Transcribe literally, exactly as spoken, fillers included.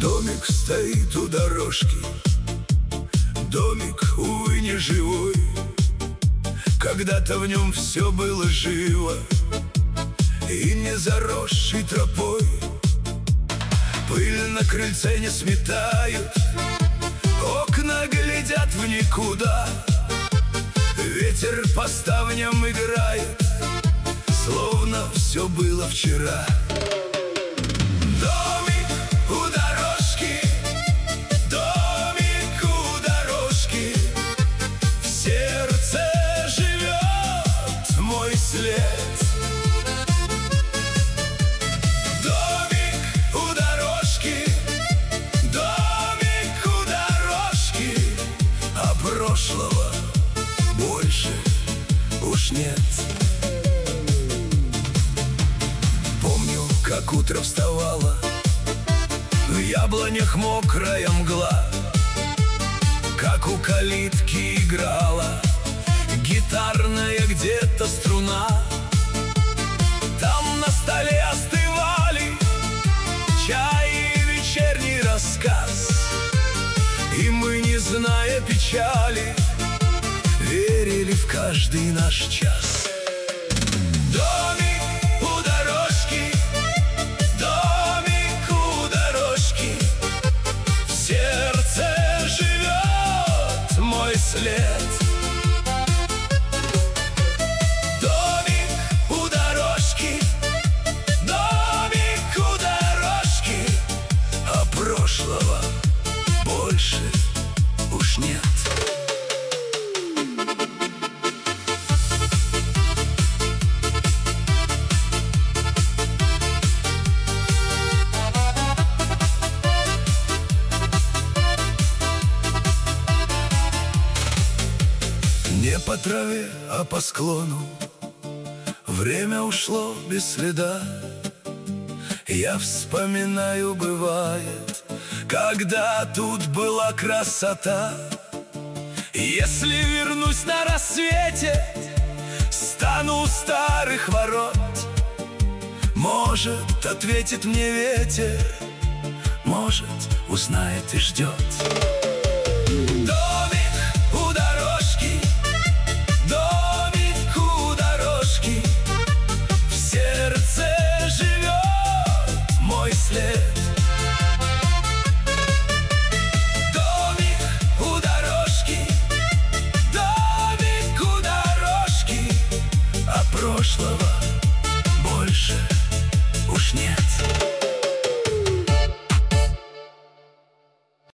Домик стоит у дорожки, домик, увы, не живой. Когда-то в нем все было живо и не заросший тропой. Пыль на крыльце не сметают, окна глядят в никуда. Ветер по ставням играет, словно все было вчера. Домик у дорожки, домик у дорожки, в сердце живет мой след. Домик у дорожки, домик у дорожки, а прошлого больше уж нет. Помню, как утро вставала, в яблонях мокрая мгла, как у калитки играла гитарная где-то струна. Там на столе остывали чай и вечерний рассказ, и мы, не зная печали, верили в каждый наш час. Домик у дорожки, домик у дорожки, в сердце живет мой след. Домик у дорожки, домик у дорожки, а прошлого больше уж нет. Не по траве, а по склону время ушло без следа. Я вспоминаю, бывает, когда тут была красота. Если вернусь на рассвете, стану у старых ворот, может, ответит мне ветер, может, узнает и ждет. След. Домик у дорожки, домик у дорожки, а прошлого больше уж нет.